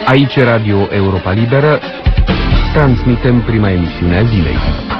Aici Radio Europa Liberă, transmitem prima emisiune a zilei.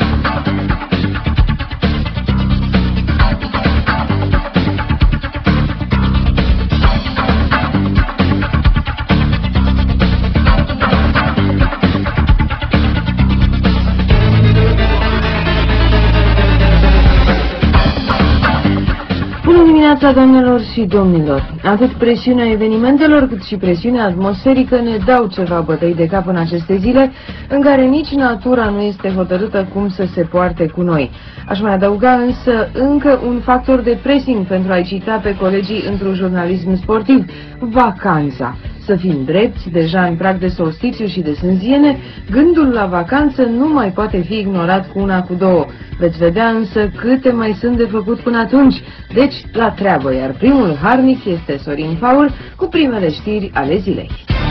Doamnelor și domnilor, atât presiunea evenimentelor cât și presiunea atmosferică ne dau ceva bătăi de cap în aceste zile în care nici natura nu este hotărâtă cum să se poarte cu noi. Aș mai adăuga însă încă un factor de pressing pentru a-i cita pe colegii într-un jurnalism sportiv: vacanța. Să fim drepți, deja în prag de solstițiu și de sânziene, gândul la vacanță nu mai poate fi ignorat cu una, cu două. Veți vedea însă câte mai sunt de făcut până atunci. Deci, la treabă, iar primul harnic este Sorin Paul cu primele știri ale zilei.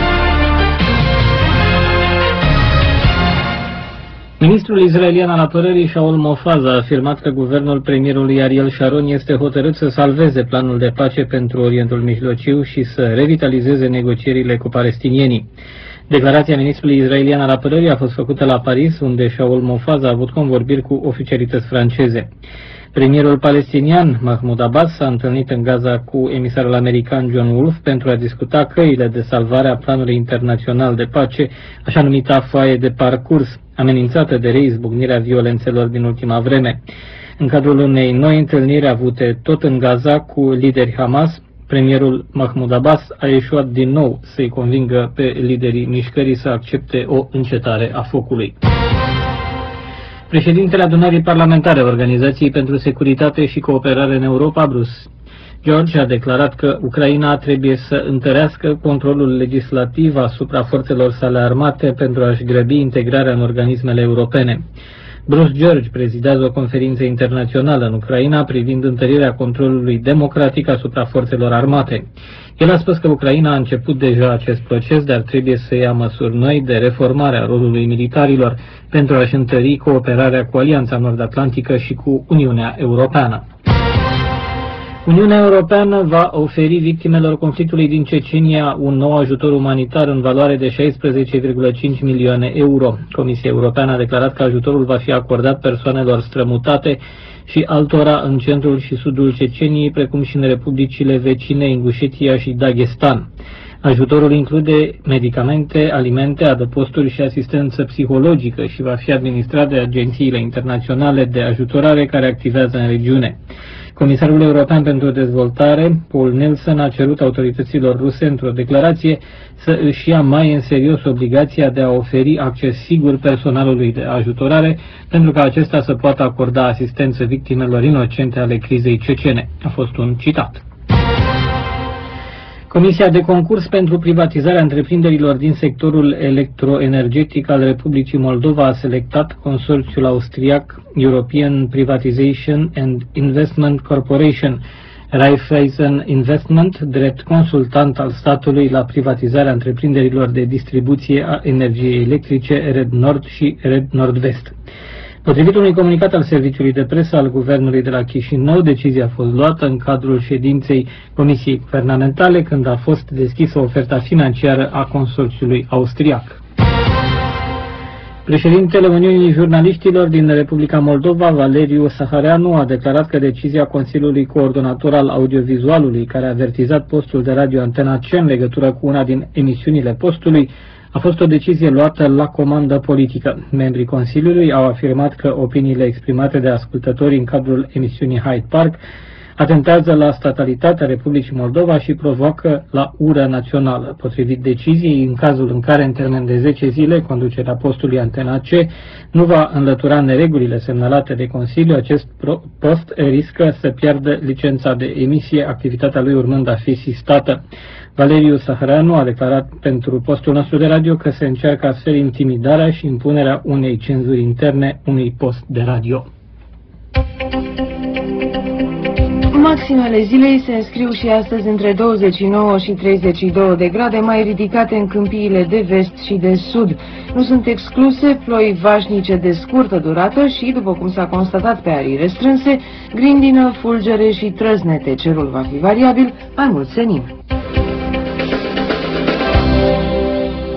Ministrul israelian al apărării Shaul Mofaz a afirmat că guvernul premierului Ariel Sharon este hotărât să salveze planul de pace pentru Orientul Mijlociu și să revitalizeze negocierile cu palestinienii. Declarația ministrului israelian al apărării a fost făcută la Paris, unde Shaul Mofaz a avut convorbiri cu oficialități franceze. Premierul palestinian Mahmoud Abbas s-a întâlnit în Gaza cu emisarul american John Wolf pentru a discuta căile de salvare a planului internațional de pace, așa numita foaie de parcurs, amenințată de reizbucnirea violențelor din ultima vreme. În cadrul unei noi întâlniri avute tot în Gaza cu lideri Hamas, premierul Mahmoud Abbas a eșuat din nou să-i convingă pe liderii mișcării să accepte o încetare a focului. Președintele Adunării Parlamentare a Organizației pentru Securitate și Cooperare în Europa, Bruce George, a declarat că Ucraina trebuie să întărească controlul legislativ asupra forțelor sale armate pentru a-și grăbi integrarea în organismele europene. Bruce George prezidează o conferință internațională în Ucraina privind întărirea controlului democratic asupra forțelor armate. El a spus că Ucraina a început deja acest proces, dar trebuie să ia măsuri noi de reformare a rolului militarilor pentru a-și întări cooperarea cu Alianța Nord-Atlantică și cu Uniunea Europeană. Uniunea Europeană va oferi victimelor conflictului din Cecenia un nou ajutor umanitar în valoare de 16,5 milioane euro. Comisia Europeană a declarat că ajutorul va fi acordat persoanelor strămutate și altora în centrul și sudul Ceceniei, precum și în republicile vecine Ingușetia și Dagestan. Ajutorul include medicamente, alimente, adăposturi și asistență psihologică și va fi administrat de agențiile internaționale de ajutorare care activează în regiune. Comisarul European pentru Dezvoltare, Paul Nelson, a cerut autorităților ruse într-o declarație să își ia mai în serios obligația de a oferi acces sigur personalului de ajutorare pentru ca acesta să poată acorda asistență victimelor inocente ale crizei cecene. A fost un citat. Comisia de concurs pentru privatizarea întreprinderilor din sectorul electroenergetic al Republicii Moldova a selectat consorțiul austriac European Privatization and Investment Corporation, Raiffeisen Investment, drept consultant al statului la privatizarea întreprinderilor de distribuție a energiei electrice Red Nord și Red Nord-Vest. Potrivit unui comunicat al serviciului de presă al guvernului de la Chișinău, decizia a fost luată în cadrul ședinței Comisiei Guvernamentale, când a fost deschisă oferta financiară a consorțiului austriac. Președintele Uniunii Jurnaliștilor din Republica Moldova, Valeriu Sahareanu, a declarat că decizia Consiliului Coordonator al Audiovizualului, care a avertizat postul de radio Antena C în legătură cu una din emisiunile postului, a fost o decizie luată la comandă politică. Membrii Consiliului au afirmat că opiniile exprimate de ascultători în cadrul emisiunii Hyde Park atentează la statalitatea Republicii Moldova și provoacă la ură națională. Potrivit deciziei, în cazul în care în termen de 10 zile conducerea postului Antena C nu va înlătura neregulile semnalate de Consiliu, acest post riscă să piardă licența de emisie, activitatea lui urmând a fi sistată. Valeriu Sahareanu a declarat pentru postul nostru de radio că se încearcă astfel intimidarea și impunerea unei cenzuri interne unui post de radio. Maximele zilei se înscriu și astăzi între 29 și 32 de grade, mai ridicate în câmpiile de vest și de sud. Nu sunt excluse ploi vașnice de scurtă durată și, după cum s-a constatat pe arii restrânse, grindină, fulgere și trăznete. Cerul va fi variabil, mai mult senin.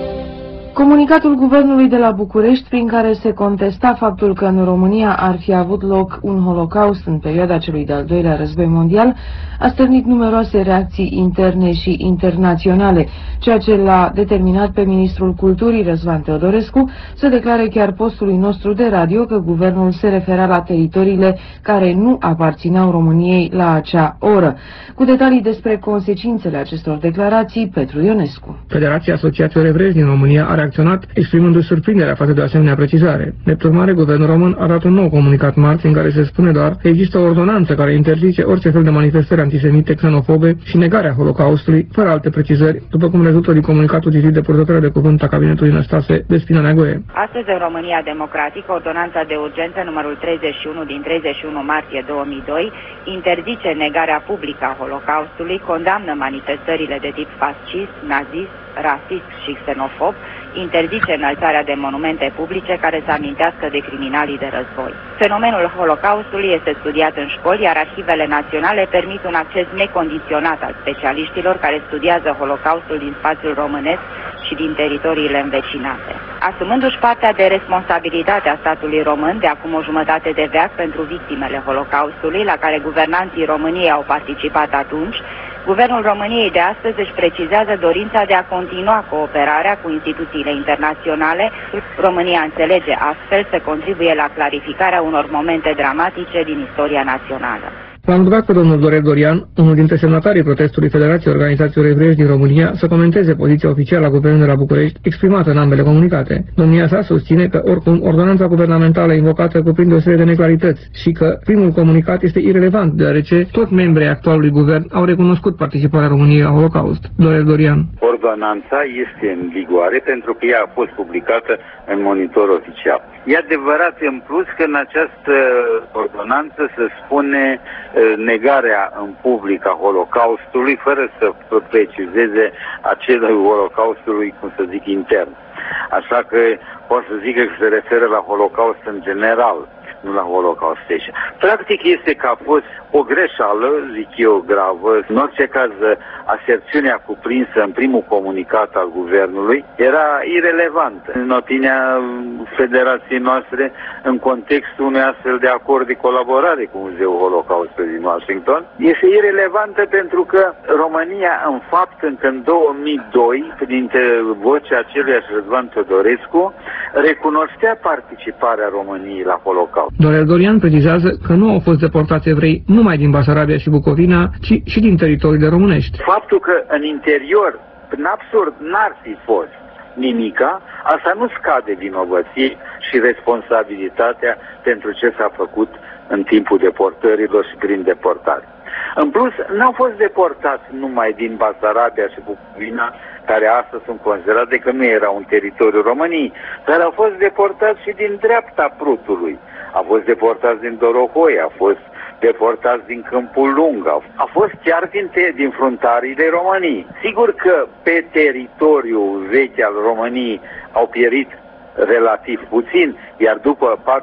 Comunicatul guvernului de la București, prin care se contesta faptul că în România ar fi avut loc un holocaust în perioada celui de-al doilea război mondial, a stârnit numeroase reacții interne și internaționale, ceea ce l-a determinat pe ministrul culturii, Răzvan Teodorescu, să declare chiar postului nostru de radio că guvernul se referea la teritoriile care nu aparțineau României la acea oră. Cu detalii despre consecințele acestor declarații, Petru Ionescu. Federația Asociațiilor Evreiești din România a reacționat exprimându-și surprinderea față de o asemenea precizare. Drept urmare, guvernul român a dat un nou comunicat marți în care se spune doar că există o ordonanță care interzice orice fel de manifestări antisemite, xenofobe și negarea Holocaustului, fără alte precizări, după cum rezultă din comunicatul citit de purtătoarea de cuvânt a cabinetului Năstase Despina Neagoe. Astăzi, în România Democratică, ordonanța de urgență numărul 31 din 31 martie 2002 interzice negarea publică a Holocaustului, condamnă manifestările de tip fascist, nazist, rasist și xenofob, interzice înălțarea de monumente publice care să amintească de criminalii de război. Fenomenul Holocaustului este studiat în școli, iar arhivele naționale permit un acces necondiționat al specialiștilor care studiază Holocaustul din spațiul românesc și din teritoriile învecinate. Asumându-și partea de responsabilitate a statului român de acum o jumătate de veac pentru victimele Holocaustului, la care guvernanții României au participat atunci, Guvernul României de astăzi își precizează dorința de a continua cooperarea cu instituțiile internaționale. România înțelege astfel să contribuie la clarificarea unor momente dramatice din istoria națională. L-am rugat pe domnul Dorel Dorian, unul dintre semnatarii protestului Federației Organizațiilor Evreiești din România, să comenteze poziția oficială a Guvernului de la București, exprimată în ambele comunicate. Domnia sa susține că, oricum, ordonanța guvernamentală invocată cuprinde o serie de neclarități și că primul comunicat este irelevant, deoarece toți membrii actualului guvern au recunoscut participarea României la Holocaust. Dorel Dorian. Ordonanța este în vigoare pentru că ea a fost publicată în Monitor oficial. E adevărat în plus că în această ordonanță se spune negarea în public a Holocaustului, fără să precizeze acelui Holocaustului, cum să zic, intern. Așa că pot să zic că se referă la Holocaust în general, nu la Holocaust. Practic este că a fost o greșeală, zic eu, gravă. În orice caz, aserțiunea cuprinsă în primul comunicat al guvernului era irelevantă, în opinia federației noastre, în contextul unui astfel de acord de colaborare cu Muzeul Holocaustului din Washington. Este irelevantă pentru că România, în fapt, încă în 2002, printre vocea aceluiași Răzvan Teodorescu, recunoștea participarea României la Holocaust. Dorel Dorian precizează că nu au fost deportați evrei numai din Basarabia și Bucovina, ci și din teritoriile românești. Faptul că în interior, în absurd, n-ar fi fost nimica, asta nu scade vinovății și responsabilitatea pentru ce s-a făcut în timpul deportărilor și prin deportare. În plus, n-au fost deportați numai din Basarabia și Bucovina, care astăzi sunt considerate că nu era un teritoriu României, dar au fost deportați și din dreapta Prutului. Au fost deportați din Dorohoi, au fost deportați din Câmpul Lung, a fost chiar din fruntarile României. Sigur că pe teritoriul vechi al României au pierit relativ puțin, iar după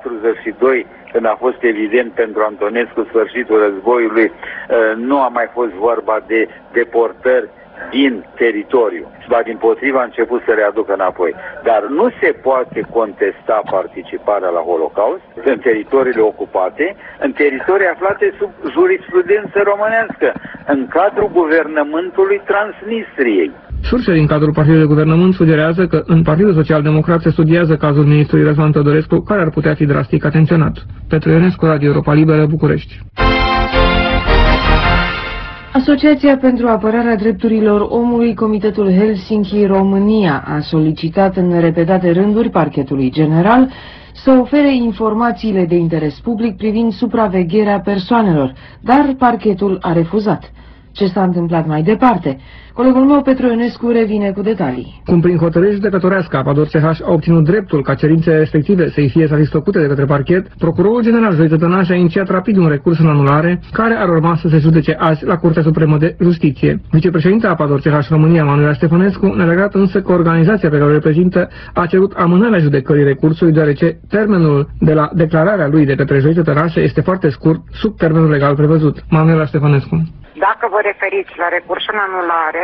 42, când a fost evident pentru Antonescu sfârșitul războiului, nu a mai fost vorba de deportări din teritoriu, dar dimpotrivă a început să readucă înapoi. Dar nu se poate contesta participarea la Holocaust în teritoriile ocupate, în teritorii aflate sub jurisprudență românească, în cadrul guvernământului Transnistriei. Surse din cadrul Partidului de Guvernământ sugerează că în Partidul Social-Democrat se studiază cazul ministrului Răzvan Teodorescu, care ar putea fi drastic atenționat. Petru Ionescu, Radio Europa Liberă, București. Asociația pentru apărarea drepturilor omului, Comitetul Helsinki România, a solicitat în repetate rânduri Parchetului General să ofere informațiile de interes public privind supravegherea persoanelor, dar parchetul a refuzat. Ce s-a întâmplat mai departe? Colegul meu, Petru Ionescu, revine cu detalii. Cum prin hotărâre judecătorească Apador CH a obținut dreptul ca cerințele respective să-i fie satisfăcute de către parchet, Procurorul General Zoiță Tănaș a inițiat rapid un recurs în anulare, care ar urma să se judece azi la Curtea Supremă de Justiție. Vicepreședintele Apador CH România, Manuela Ștefănescu, ne-a legat însă că organizația pe care o reprezintă a cerut amânarea judecării recursului, deoarece termenul de la declararea lui de către Zoiță Tănaș este foarte scurt, sub termenul legal prevăzut. Manuela Ștefănescu. Dacă vă referiți la recursul în anulare,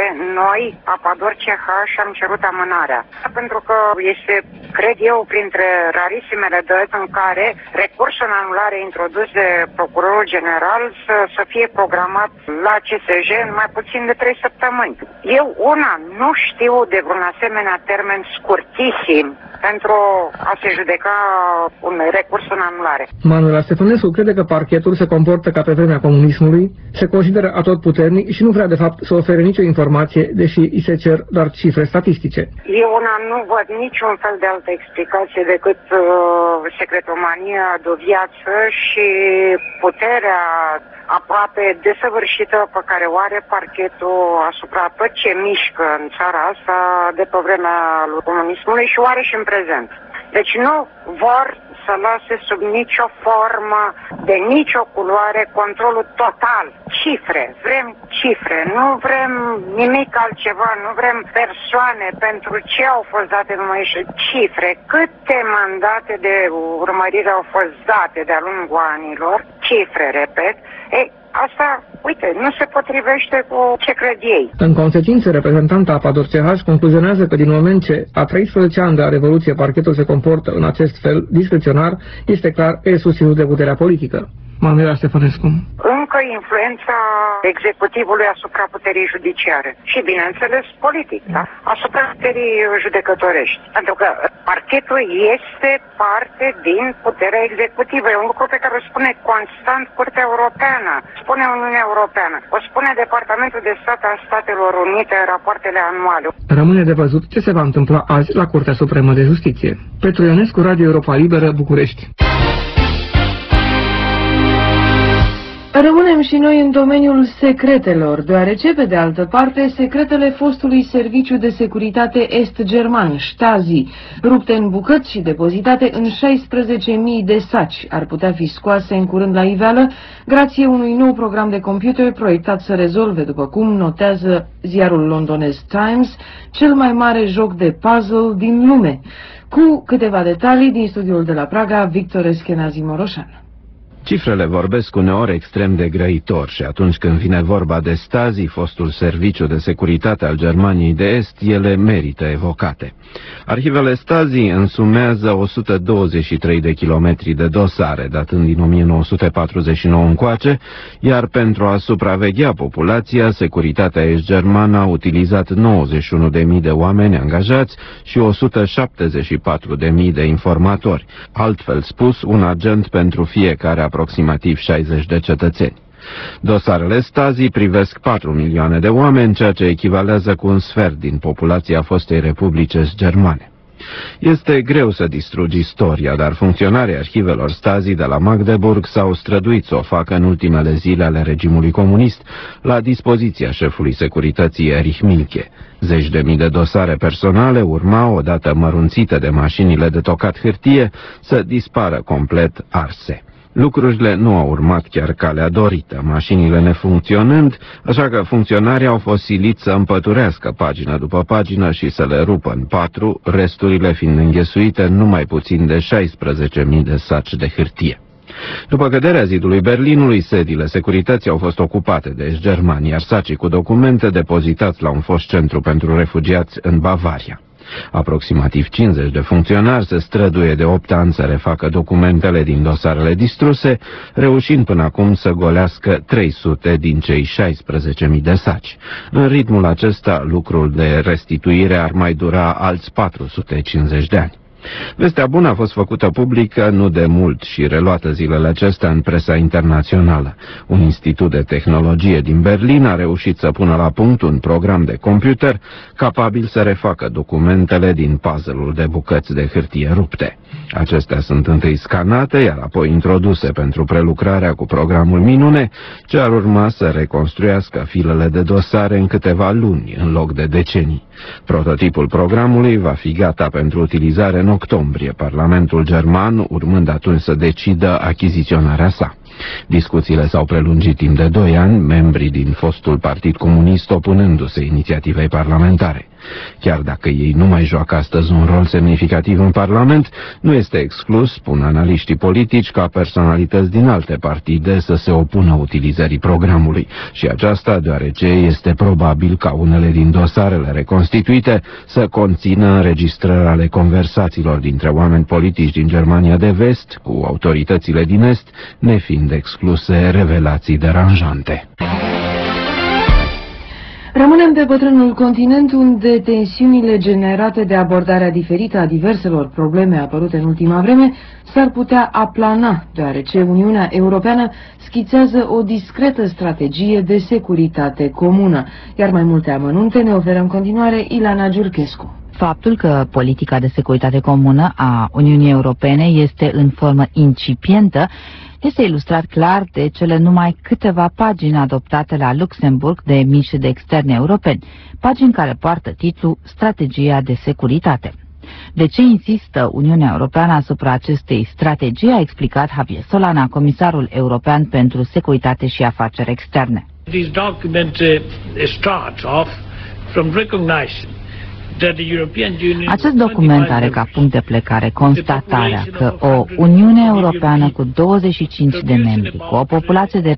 noi, Apador CH, am cerut amânarea. Pentru că este, cred eu, printre rarisimele dăți în care recursul în anulare introdus de procurorul general să fie programat la CSJ în mai puțin de 3 săptămâni. Eu, nu știu de vreun asemenea termen scurtisim pentru a se judeca un recurs în anulare. Manuela Stefănescu crede că parchetul se comportă ca pe vremea comunismului, se consideră atotputernic și nu vrea de fapt să ofere nicio informație, deși îi se cer doar cifre statistice. Eu nu văd niciun fel de altă explicație decât secretomania de viață și puterea aproape desăvârșită pe care o are parchetul asupra tot ce mișcă în țara asta de pe vremea lui comunismului și o are și în prezent. Deci nu vor să lase sub nicio formă, de nicio culoare, controlul total. Cifre, vrem cifre, nu vrem nimic altceva, nu vrem persoane pentru ce au fost date numai și cifre, câte mandate de urmărire au fost date de-a lungul anilor, cifre, repet, asta, uite, nu se potrivește cu ce cred ei. În consecință, reprezentanta Apador CH concluzionează că din moment ce a 13 ani de la Revoluție parchetul se comportă în acest fel discreționar, este clar că e susținut de puterea politică. Manuela Stefănescu. Încă influența executivului asupra puterii judiciare și, bineînțeles, politic, da? Asupra puterii judecătorești. Pentru că parchetul este parte din puterea executivă. E un lucru pe care o spune constant Curtea Europeană, spune Uniunea Europeană, o spune Departamentul de Stat al Statelor Unite în rapoartele anuale. Rămâne de văzut ce se va întâmpla azi la Curtea Supremă de Justiție. Petru Ionescu, Radio Europa Liberă, București. Rămânem și noi în domeniul secretelor, deoarece, pe de altă parte, secretele fostului serviciu de securitate est-german, Stasi, rupte în bucăți și depozitate în 16.000 de saci, ar putea fi scoase în curând la iveală, grație unui nou program de computer proiectat să rezolve, după cum notează ziarul londonez Times, cel mai mare joc de puzzle din lume. Cu câteva detalii din studiul de la Praga, Victor Eschenazi-Moroșan. Cifrele vorbesc uneori extrem de grăitor și atunci când vine vorba de Stasi, fostul serviciu de securitate al Germaniei de Est, ele merită evocate. Arhivele Stasi însumează 123 de kilometri de dosare, datând din 1949 încoace, iar pentru a supraveghea populația, securitatea est-germană a utilizat 91.000 de oameni angajați și 174.000 de informatori, altfel spus, un agent pentru fiecare aproximativ 60 de cetățeni. Dosarele Stasi privesc 4 milioane de oameni, ceea ce echivalează cu un sfert din populația fostei republici germane. Este greu să distrugi istoria, dar funcționarii arhivelor Stasi de la Magdeburg s-au străduit să o facă în ultimele zile ale regimului comunist, la dispoziția șefului securității Erich Mielke. Zeci de mii de dosare personale urmau, odată mărunțite de mașinile de tocat hârtie, să dispară complet arse. Lucrurile nu au urmat chiar calea dorită, mașinile nefuncționând, așa că funcționarii au fost siliți să împăturească pagină după pagină și să le rupă în 4, resturile fiind înghesuite în numai puțin de 16.000 de saci de hârtie. După căderea zidului Berlinului, sediile securității au fost ocupate de est-germani, iar sacii cu documente depozitați la un fost centru pentru refugiați în Bavaria. Aproximativ 50 de funcționari se străduie de 8 ani să refacă documentele din dosarele distruse, reușind până acum să golească 300 din cei 16.000 de saci. În ritmul acesta, lucrul de restituire ar mai dura alți 450 de ani. Vestea bună a fost făcută publică nu de mult și reluată zilele acestea în presa internațională. Un institut de tehnologie din Berlin a reușit să pună la punct un program de computer capabil să refacă documentele din puzzle-ul de bucăți de hârtie rupte. Acestea sunt întâi scanate, iar apoi introduse pentru prelucrarea cu programul minune, ce ar urma să reconstruiască filele de dosare în câteva luni, în loc de decenii. Prototipul programului va fi gata pentru utilizare în octombrie, Parlamentul german urmând atunci să decidă achiziționarea sa. Discuțiile s-au prelungit timp de 2 ani, membrii din fostul Partid Comunist opunându-se inițiativei parlamentare. Chiar dacă ei nu mai joacă astăzi un rol semnificativ în Parlament, nu este exclus, spun analiștii politici, ca personalități din alte partide să se opună utilizării programului. Și aceasta deoarece este probabil ca unele din dosarele reconstituite să conțină înregistrări ale conversațiilor dintre oameni politici din Germania de Vest cu autoritățile din Est, nefiind excluse revelații deranjante. Rămânem pe bătrânul continent, unde tensiunile generate de abordarea diferită a diverselor probleme apărute în ultima vreme s-ar putea aplana, deoarece Uniunea Europeană schițează o discretă strategie de securitate comună. Iar mai multe amănunte ne oferă în continuare Ilana Giurchescu. Faptul că politica de securitate comună a Uniunii Europene este în formă incipientă este ilustrat clar de cele numai câteva pagini adoptate la Luxemburg de miniștri de externe europeni, pagini care poartă titlul Strategia de securitate. De ce insistă Uniunea Europeană asupra acestei strategii, a explicat Javier Solana, comisarul european pentru securitate și afaceri externe. This document starts off from recognition. Acest document are ca punct de plecare constatarea că o Uniune Europeană cu 25 de membri, cu o populație de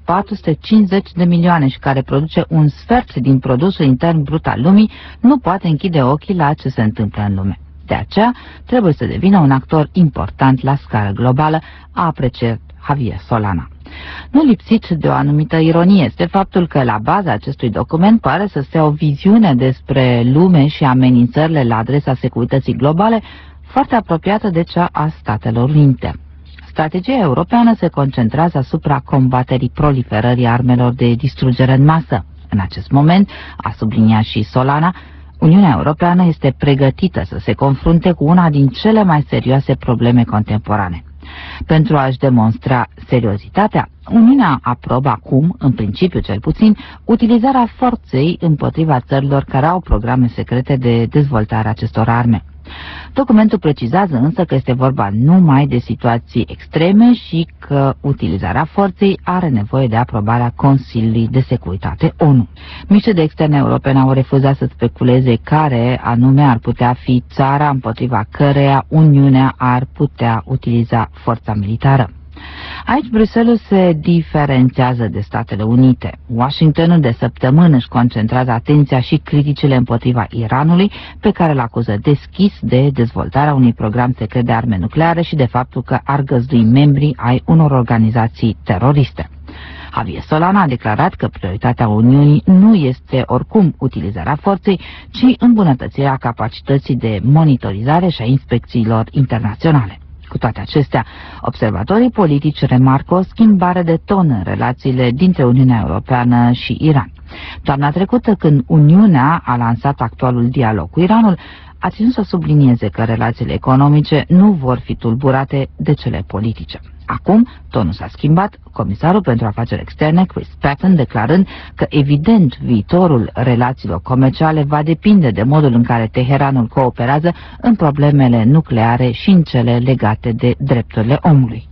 450 de milioane și care produce un sfert din produsul intern brut al lumii, nu poate închide ochii la ce se întâmplă în lume. De aceea, trebuie să devină un actor important la scară globală, a apreciat Javier Solana. Nu lipsit de o anumită ironie este faptul că la baza acestui document pare să stea o viziune despre lume și amenințările la adresa securității globale foarte apropiată de cea a Statelor Unite. Strategia europeană se concentrează asupra combaterii proliferării armelor de distrugere în masă. În acest moment, a subliniat și Solana, Uniunea Europeană este pregătită să se confrunte cu una din cele mai serioase probleme contemporane. Pentru a-și demonstra seriozitatea, Uniunea aprobă acum, în principiu cel puțin, utilizarea forței împotriva țărilor care au programe secrete de dezvoltare a acestor arme. Documentul precizează însă că este vorba numai de situații extreme și că utilizarea forței are nevoie de aprobarea Consiliului de Securitate ONU. Miniștrii de externe europene au refuzat să speculeze care anume ar putea fi țara împotriva căreia Uniunea ar putea utiliza forța militară. Aici Bruxelles se diferențiază de Statele Unite. Washingtonul de săptămână își concentrează atenția și criticile împotriva Iranului, pe care îl acuză deschis de dezvoltarea unui program secret de arme nucleare și de faptul că ar găzdui membrii ai unor organizații teroriste. Javier Solana a declarat că prioritatea Uniunii nu este oricum utilizarea forței, ci îmbunătățirea capacității de monitorizare și a inspecțiilor internaționale. Cu toate acestea, observatorii politici remarcă o schimbare de ton în relațiile dintre Uniunea Europeană și Iran. Toamna trecută, când Uniunea a lansat actualul dialog cu Iranul, a ținut să sublinieze că relațiile economice nu vor fi tulburate de cele politice. Acum, tonul s-a schimbat, comisarul pentru afaceri externe, Chris Patten, declarând că, evident, viitorul relațiilor comerciale va depinde de modul în care Teheranul cooperează în problemele nucleare și în cele legate de drepturile omului.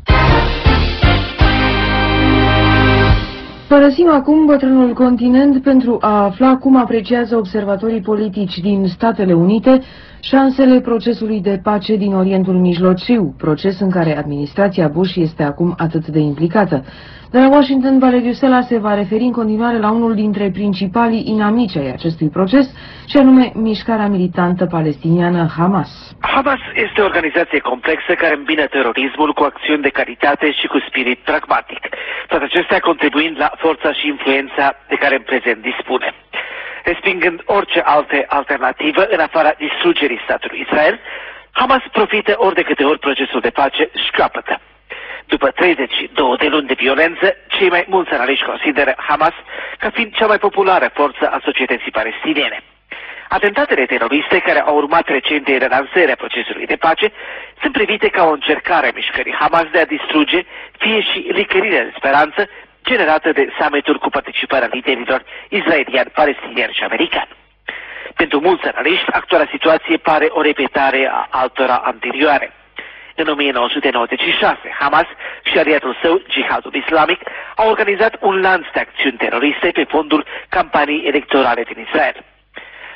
Părăsim acum bătrânul continent pentru a afla cum apreciază observatorii politici din Statele Unite șansele procesului de pace din Orientul Mijlociu, proces în care administrația Bush este acum atât de implicată. De la Washington, Valeriu Sela se va referi în continuare la unul dintre principalii inamici ai acestui proces, și anume mișcarea militantă palestiniană Hamas. Hamas este o organizație complexă care îmbină terorismul cu acțiuni de caritate și cu spirit pragmatic, toate acestea contribuind la forța și influența de care în prezent dispune. Respingând orice alte alternativă în afara distrugerii statului Israel, Hamas profită ori de câte ori procesul de pace își capătă. După 32 de luni de violență, cei mai mulți analiști consideră Hamas ca fiind cea mai populară forță a societății palestiniene. Atentatele teroriste care au urmat recentei relansări a procesului de pace sunt privite ca o încercare a mișcării Hamas de a distruge fie și licărirea de speranță generată de summitul cu participarea liderilor israelian, palestinian și american. Pentru mulți analiști, actuala situație pare o repetare a altora anterioare. În 1996, Hamas și aliatul său, Jihadul Islamic, au organizat un lanț de acțiuni teroriste pe fondul campaniei electorale din Israel.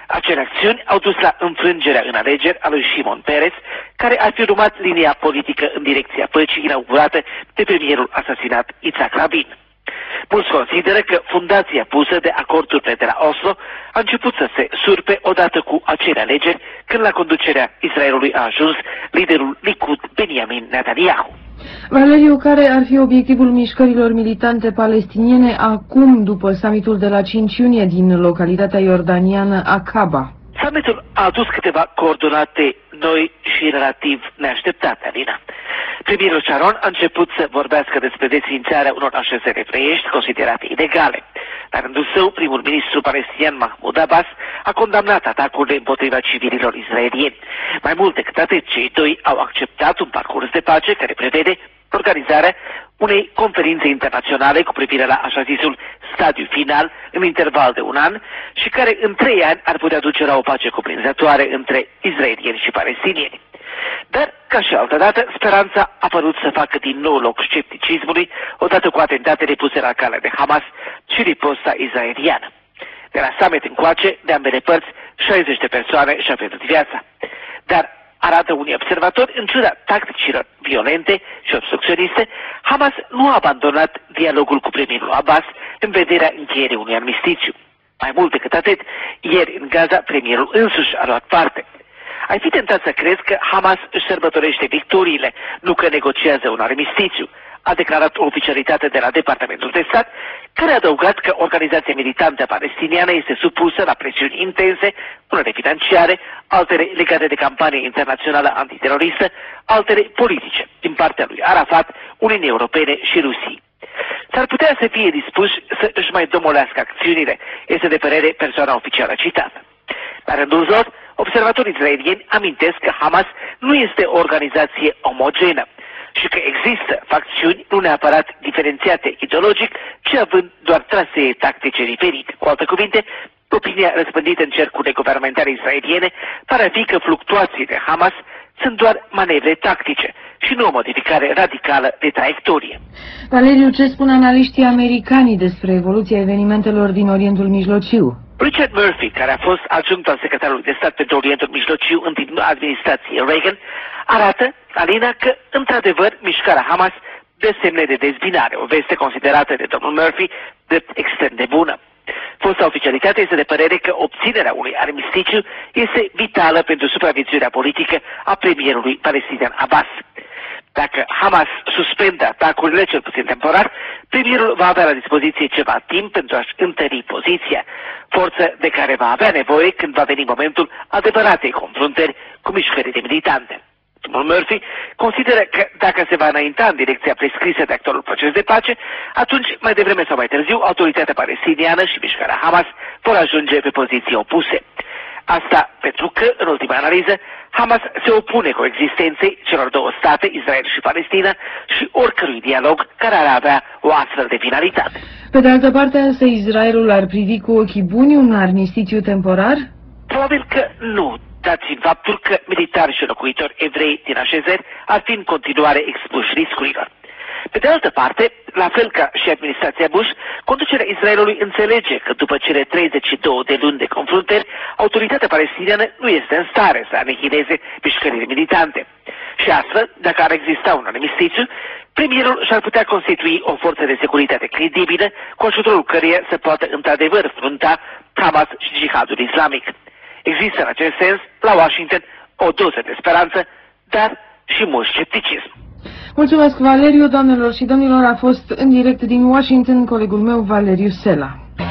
Acele acțiuni au dus la înfrângerea în alegeri a lui Shimon Peres, care ar fi urmat linia politică în direcția păcii inaugurată de premierul asasinat Yitzhak Rabin. Mulți consideră că fundația pusă de acordurile de la Oslo a început să se surpe odată cu acele alegeri, când la conducerea Israelului a ajuns liderul Likud Benjamin Netanyahu. Valeriu, care ar fi obiectivul mișcărilor militante palestiniene acum, după summitul de la 5 iunie din localitatea iordaniană Aqaba? Summitul a adus câteva coordonate noi și relativ neașteptate, Alina. Premierul Sharon a început să vorbească despre desființarea unor așezări evreiești considerate ilegale. La rândul său, primul ministru palestinian Mahmoud Abbas a condamnat atacurile împotriva civililor israelieni. Mai mult decât atât, cei doi au acceptat un parcurs de pace care prevede organizarea unei conferințe internaționale cu privire la așa zisul stadiu final în interval de un an și care în 3 ani ar putea duce la o pace cuprinzătoare între israelieni și palestinieni. Dar, ca și altădată, speranța a părut să facă din nou loc scepticismului odată cu atentatele puse la cale de Hamas și riposta israeliană. De la summit încoace, de ambele părți, 60 de persoane și-au pierdut viața. Dar, arată unii observatori, în ciuda tacticilor violente și obstrucționiste, Hamas nu a abandonat dialogul cu premierul Abbas în vederea încheierii unui armistițiu. Mai mult decât atât, ieri în Gaza, premierul însuși a luat parte. Ai fi tentat să crezi că Hamas își sărbătorește victoriile, nu că negociază un armistițiu, a declarat o oficialitate de la Departamentul de Stat, care a adăugat că organizația militantă palestiniană este supusă la presiuni intense, unele financiare, altele legate de campanie internațională antiteroristă, altele politice, din partea lui Arafat, Uniunii Europene și Rusiei. S-ar putea să fie dispuși să își mai domolească acțiunile, este de părere persoana oficială citată. La rândul lor, observatorii israelieni amintesc că Hamas nu este o organizație omogenă și că există facțiuni nu neapărat diferențiate ideologic, ci având doar trasee tactice diferite. Cu alte cuvinte, opinia răspândită în cercurile guvernamentale israeliene pare a fi că fluctuațiile Hamas sunt doar manevre tactice și nu o modificare radicală de traiectorie. Valeriu, ce spun analiștii americani despre evoluția evenimentelor din Orientul Mijlociu? Richard Murphy, care a fost adjunct al secretarului de stat pentru Orientul Mijlociu în timpul administrației Reagan, arată, Alina, că, într-adevăr, mișcarea Hamas dă semne de dezbinare, o veste considerată de domnul Murphy drept extrem de bună. Fosta oficialitate este de părere că obținerea unui armistițiu este vitală pentru supraviețuirea politică a premierului palestinian Abbas. Dacă Hamas suspendă atacurile, cel puțin temporar, premierul va avea la dispoziție ceva timp pentru a-și întări poziția, forță de care va avea nevoie când va veni momentul adevăratei confruntări cu mișcările militante. Domnul Murphy consideră că dacă se va înainta în direcția prescrisă de actualul proces de pace, atunci, mai devreme sau mai târziu, autoritatea palestiniană și mișcarea Hamas vor ajunge pe poziții opuse. Asta pentru că, în ultima analiză, Hamas se opune coexistenței celor două state, Israel și Palestina, și oricărui dialog care ar avea o astfel de finalitate. Pe de altă parte, însă, Israelul ar privi cu ochii buni un armistițiu temporar? Probabil că nu, dat fiind faptul că militari și locuitori evrei din așezări ar fi în continuare expuși riscurilor. Pe de altă parte, la fel ca și administrația Bush, conducerea Israelului înțelege că după cele 32 de luni de confruntări, autoritatea palestiniană nu este în stare să anihileze mișcările militante. Și astfel, dacă ar exista un armistițiu, premierul și-ar putea constitui o forță de securitate credibilă, cu ajutorul căreia să poată într-adevăr frunta Hamas și jihadul islamic. Există în acest sens, la Washington, o doză de speranță, dar și mult scepticism. Mulțumesc, Valeriu, doamnelor și domnilor, a fost în direct din Washington colegul meu, Valeriu Sela.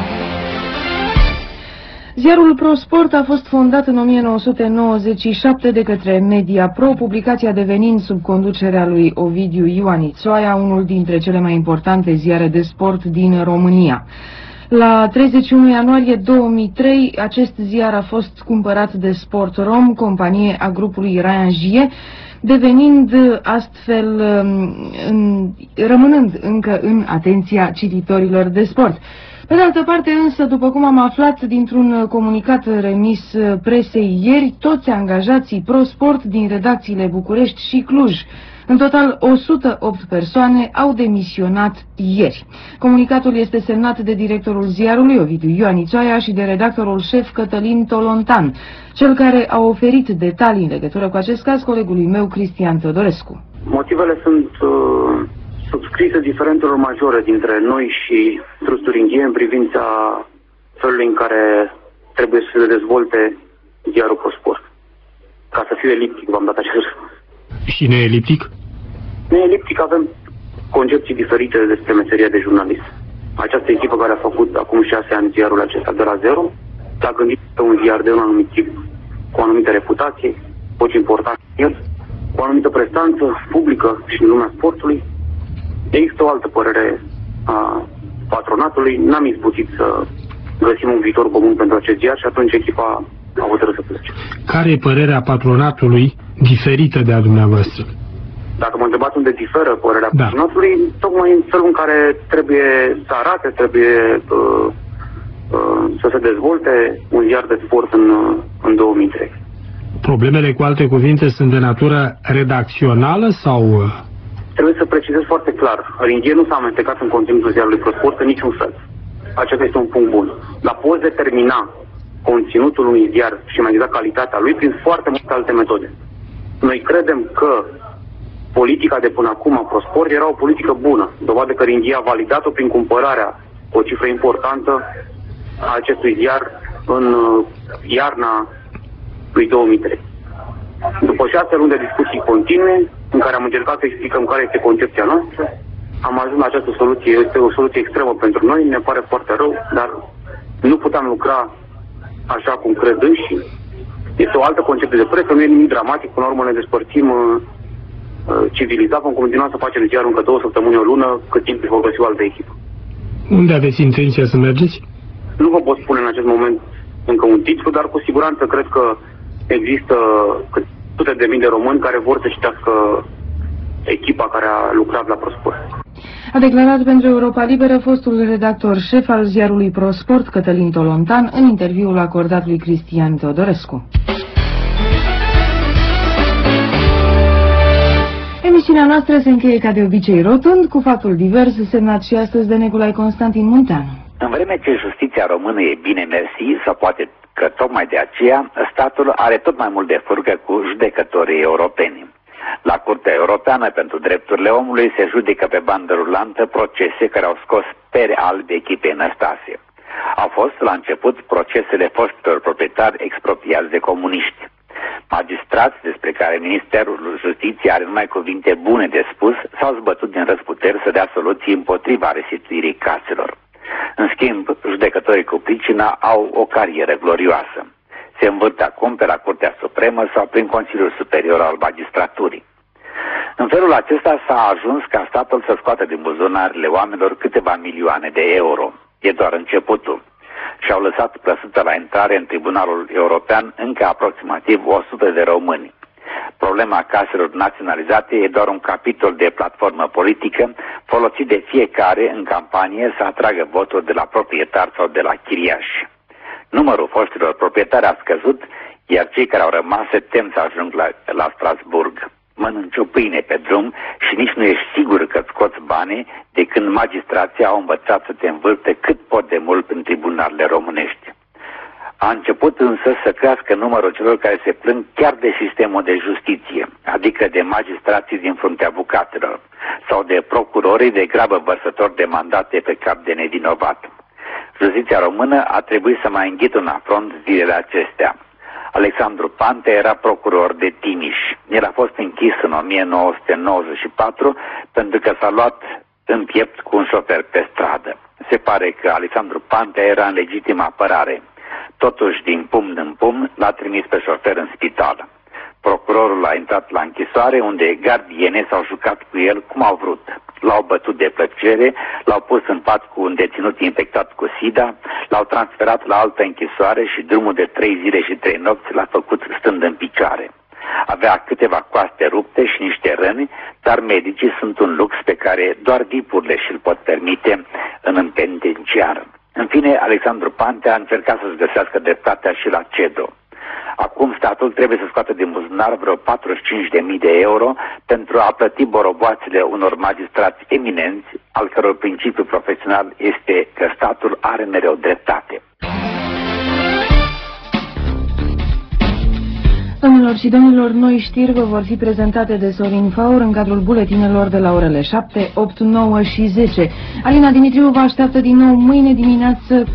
Ziarul ProSport a fost fondat în 1997 de către Mediapro, publicația devenind sub conducerea lui Ovidiu Ioanițoaia, unul dintre cele mai importante ziare de sport din România. La 31 ianuarie 2003, acest ziar a fost cumpărat de Sport.rom, companie a grupului Ryan-Gie, devenind astfel, rămânând încă în atenția cititorilor de sport. Pe de altă parte însă, după cum am aflat dintr-un comunicat remis presei ieri, toți angajații ProSport din redacțiile București și Cluj În total, 108 persoane au demisionat ieri. Comunicatul este semnat de directorul ziarului Ovidiu Ioanițoaia și de redactorul șef Cătălin Tolontan, cel care a oferit detalii în legătură cu acest caz colegului meu Cristian Teodorescu. Motivele sunt subscrise diferențelor majore dintre noi și trusturi înghie în privința felului în care trebuie să se dezvolte ziarul Prosport. Ca să fiu eliptic, v-am dat acest răspuns. Și neeliptic? Neeliptic avem concepții diferite despre meseria de jurnalist. Această echipă care a făcut acum 6 ani ziarul acesta de la zero, s-a gândit pe un ziar de un anumit tip, cu o anumită reputație, voci important el, cu o anumită prestanță publică și în lumea sportului. Există o altă părere a patronatului, n-am izbutit să găsim un viitor comun pentru acest ziar și atunci echipa a hotărât să plece. Care e părerea patronatului diferită de a dumneavoastră? Dacă mă întrebați unde diferă părerea patronatului, tocmai în felul în care trebuie să arate, trebuie să se dezvolte un ziar de sport în 2003. Problemele, cu alte cuvinte, sunt de natură redacțională sau... Trebuie să precizez foarte clar. Ringhie nu s-a amestecat în conținutul ziarului Prosport în niciun fel. Acesta este un punct bun. Dar poți determina conținutul unui ziar și mai exact calitatea lui prin foarte multe alte metode. Noi credem că politica de până acum a Prosport era o politică bună, dovadă că Ringhie a validat-o prin cumpărarea cu o cifră importantă a acestui ziar în iarna lui 2003. După 6 luni de discuții continue, în care am încercat să explicăm care este concepția noastră, am ajuns la această soluție. Este o soluție extremă pentru noi, ne pare foarte rău, dar nu puteam lucra așa cum cred înși. Este o altă concepție de presă, nu e nimic dramatic, până la urmă ne despărțim civilizat, vom continua să facem ziarul încă 2 săptămâni, o lună, cât timp își vor găsi o altă echipă. Unde aveți intenția să mergeți? Nu vă pot spune în acest moment încă un titlu, dar cu siguranță cred că există sute de mii de români care vor să citească echipa care a lucrat la Prosport. A declarat pentru Europa Liberă fostul redactor șef al ziarului Prosport, Cătălin Tolontan, în interviul acordat lui Cristian Teodorescu. Emisiunea noastră se încheie ca de obicei rotund, cu faptul divers semnat și astăzi de Nicolae Constantin Munteanu. În vreme ce justiția română e bine mersi, sau poate că tocmai de aceea, statul are tot mai mult de furcă cu judecătorii europeni. La Curtea Europeană pentru Drepturile Omului se judecă pe bandă rulantă procese care au scos pere albe echipei Năstase. Au fost la început procesele foștilor proprietari expropriați de comuniști. Magistrați despre care Ministerul Justiției are numai cuvinte bune de spus s-au zbătut din răzputeri să dea soluții împotriva restituirii caselor. În schimb, judecătorii cu pricina au o carieră glorioasă. Se învârt acum pe la Curtea Supremă sau prin Consiliul Superior al Magistraturii. În felul acesta s-a ajuns ca statul să scoată din buzunarele oamenilor câteva milioane de euro. E doar începutul. Și-au lăsat plăsută la intrare în Tribunalul European încă aproximativ 100 de români. Problema caselor naționalizate e doar un capitol de platformă politică folosit de fiecare în campanie să atragă voturi de la proprietari sau de la chiriași. Numărul foștilor proprietari a scăzut, iar cei care au rămas se tem să ajung la Strasburg. Mănânci o pâine pe drum și nici nu ești sigur că scoți banii de când magistrații au învățat să te învârte cât pot de mult în tribunalele românești. A început însă să crească numărul celor care se plâng chiar de sistemul de justiție, adică de magistrații din fruntea bucatelor, sau de procurorii de grabă vărsători de mandate pe cap de nevinovat. Justiția română a trebuit să mai înghită un afront zilele acestea. Alexandru Pantea era procuror de Timiș. El a fost închis în 1994 pentru că s-a luat în piept cu un șofer pe stradă. Se pare că Alexandru Pantea era în legitimă apărare. Totuși, din pumn în pumn, l-a trimis pe șofer în spital. Procurorul a intrat la închisoare, unde gardiene s-au jucat cu el cum au vrut. L-au bătut de plăcere, l-au pus în pat cu un deținut infectat cu SIDA, l-au transferat la altă închisoare și drumul de 3 zile și 3 nopți l-a făcut stând în picioare. Avea câteva coaste rupte și niște răni, dar medicii sunt un lux pe care doar VIP-urile și-l pot permite în penitenciar. În fine, Alexandru Pantea a încercat să-și găsească dreptatea și la CEDO. Acum statul trebuie să scoată din buzunar vreo 45.000 de euro pentru a plăti boroboațele unor magistrați eminenți, al căror principiu profesional este că statul are mereu dreptate. Domnilor și domnilor, noi știri vă vor fi prezentate de Sorin Faur în cadrul buletinelor de la orele 7, 8, 9 și 10. Alina Dimitriu vă așteaptă din nou mâine dimineață